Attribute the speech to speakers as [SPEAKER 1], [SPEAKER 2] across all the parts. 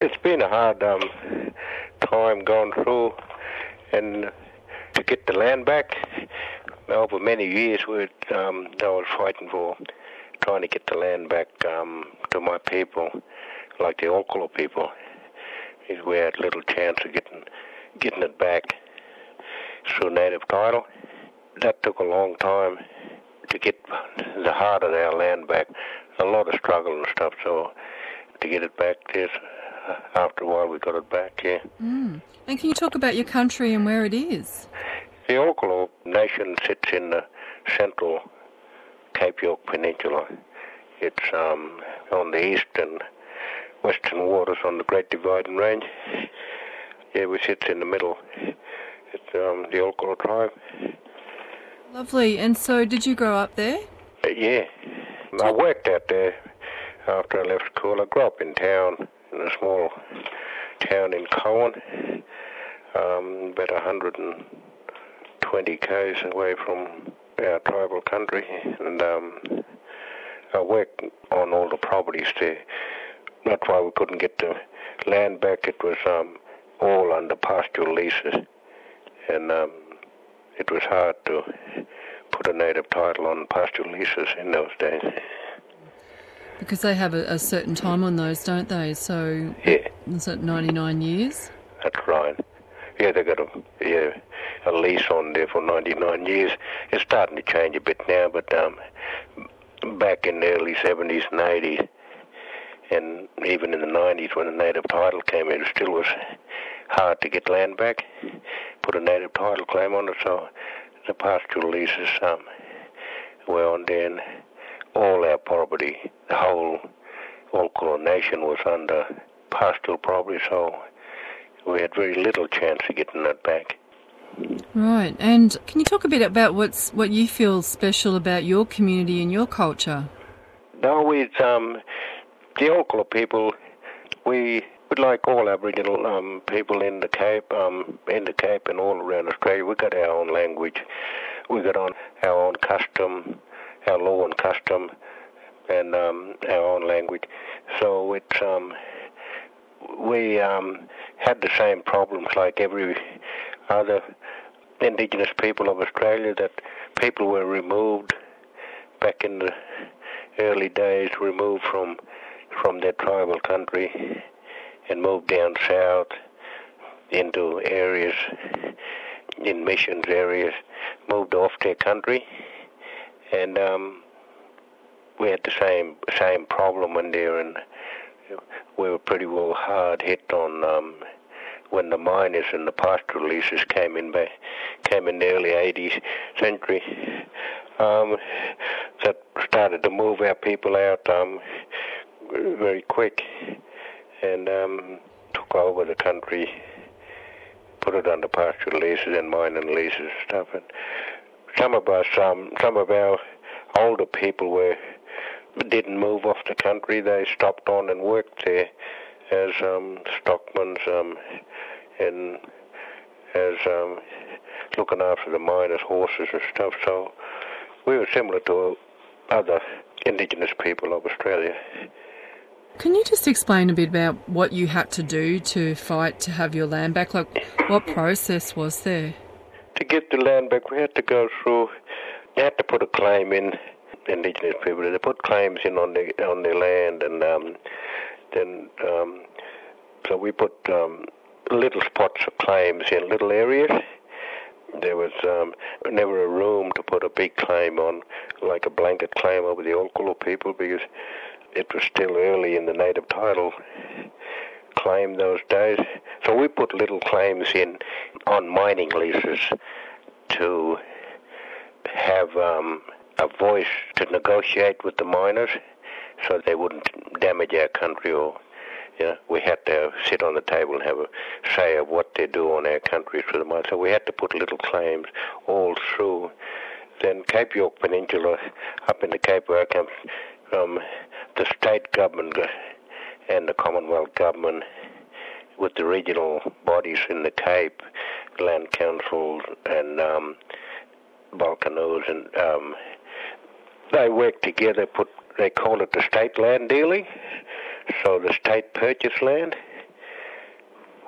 [SPEAKER 1] It's been a hard time going through, and to get the land back over many years, I was fighting for trying to get the land back to my people, like the Okolo people. We had little chance of getting it back through native title. That took a long time to get the heart of our land back. A lot of struggle and stuff, so to get it back, after a while we got it back, yeah.
[SPEAKER 2] And can you talk about your country and where it is?
[SPEAKER 1] The Okolo Nation sits in the central Cape York Peninsula. It's on the east and western waters on the Great Dividing Range. Yeah, we sit in the middle. It's the Okolo tribe.
[SPEAKER 2] Lovely. And so did you grow up there?
[SPEAKER 1] Yeah. I worked out there after I left school. I grew up in town, in a small town in Cowan, about 120 k's away from our tribal country, and I worked on all the properties there. That's why we couldn't get the land back. It was all under pastoral leases, and it was hard to put a native title on pastoral leases in those days.
[SPEAKER 2] Because they have a certain time on those, don't they? So,
[SPEAKER 1] yeah.
[SPEAKER 2] Is it 99 years?
[SPEAKER 1] That's right. Yeah, they got a lease on there for 99 years. It's starting to change a bit now, but back in the early 70s and 80s, and even in the 90s when the native title came in, it still was hard to get land back, put a native title claim on it, so the pastoral leases were on there, and all our property, the whole Okolo Nation was under pastoral property, so we had very little chance of getting that back.
[SPEAKER 2] Right, and can you talk a bit about what you feel special about your community and your culture?
[SPEAKER 1] No, it's the Okolo people. We like all Aboriginal people in the Cape and all around Australia. We got our own language, we got our own custom, our law and custom, and our own language. So it's we had the same problems like every other Indigenous people of Australia, that people were removed back in the early days, removed from their tribal country and moved down south into areas, in missions areas, moved off their country, and we had the same problem in there, and we were pretty well hard hit on when the miners and the pastoral leases came in the early 80th century. That started to move our people out very quick, and took over the country, put it under pastoral leases and mining leases and stuff. And some of our older people didn't move off the country. They stopped on and worked there as stockmen and as looking after the miners' horses and stuff. So we were similar to other Indigenous people of Australia.
[SPEAKER 2] Can you just explain a bit about what you had to do to fight to have your land back? Like, what process was there?
[SPEAKER 1] To get the land back, we had to go through. You had to put a claim in. Indigenous people, they put claims in on their land, and then so we put little spots of claims in little areas. There was never a room to put a big claim on, like a blanket claim over the Okolo people, because it was still early in the native title claim those days. So we put little claims in on mining leases to have a voice to negotiate with the miners, so they wouldn't damage our country, or we had to sit on the table and have a say of what they do on our country through the mine. So we had to put little claims all through. Then Cape York Peninsula, up in the Cape where I come from, the state government and the Commonwealth government, with the regional bodies in the Cape, land councils and volcanoes, and they work together. They call it the state land dealing. So the state purchased land,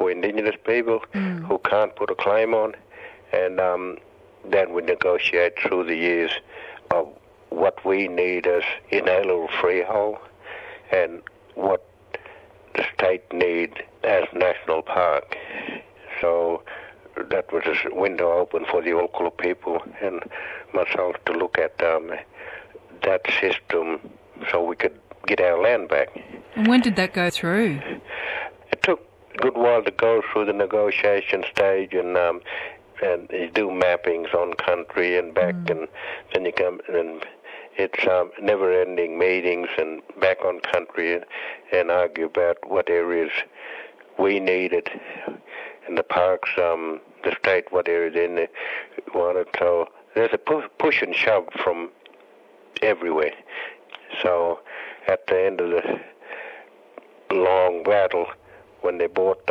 [SPEAKER 1] for Indigenous people who can't put a claim on, and then we negotiate through the years of what we need as inalienable freehold and what the state need as national park. So that was a window open for the Olkula people and myself to look at that system so we could get our land back.
[SPEAKER 2] And when did that go through?
[SPEAKER 1] It took a good while to go through the negotiation stage, and you do mappings on country and back, and then you come and it's never-ending meetings and back on country and argue about what areas we needed in the parks, the state, what areas they wanted. So there's a push and shove from everywhere. So at the end of the long battle, when they bought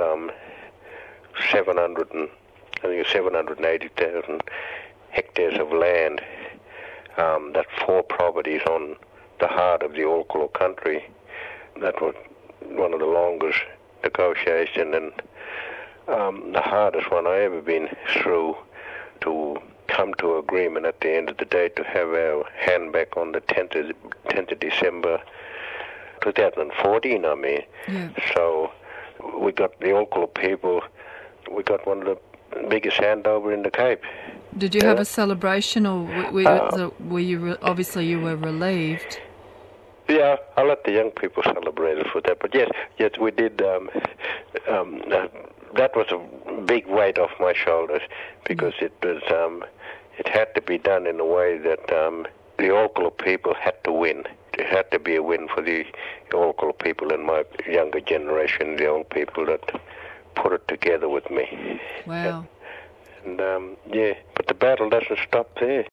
[SPEAKER 1] 780,000 hectares of land, that's 4 properties on the heart of the Olkula country. That was one of the longest negotiations and the hardest one I ever been through to come to agreement at the end of the day to have our hand back on the 10th of December 2014,
[SPEAKER 2] Yeah.
[SPEAKER 1] So we got the Olkula people, we got one of the biggest handover in the Cape.
[SPEAKER 2] Did you have a celebration, or were you obviously you were relieved?
[SPEAKER 1] Yeah, I'll let the young people celebrate it for that. But yes, we did. That was a big weight off my shoulders because it was. It had to be done in a way that the Olkula people had to win. It had to be a win for the Olkula people and my younger generation, the old people that put it together with me.
[SPEAKER 2] Wow.
[SPEAKER 1] And but the battle doesn't stop there.